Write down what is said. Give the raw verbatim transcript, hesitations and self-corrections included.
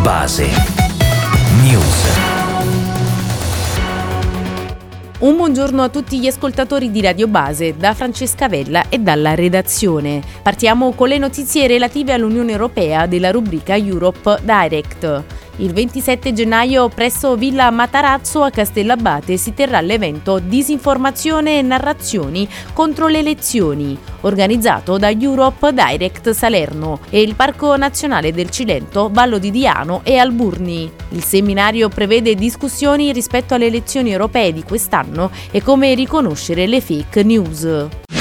Base News. Un buongiorno a tutti gli ascoltatori di Radio Base, da Francesca Vella e dalla redazione. Partiamo con le notizie relative all'Unione Europea della rubrica Europe Direct. Il ventisette gennaio presso Villa Matarazzo a Castellabate si terrà l'evento Disinformazione e narrazioni contro le elezioni, organizzato da Europe Direct Salerno e il Parco Nazionale del Cilento, Vallo di Diano e Alburni. Il seminario prevede discussioni rispetto alle elezioni europee di quest'anno e come riconoscere le fake news.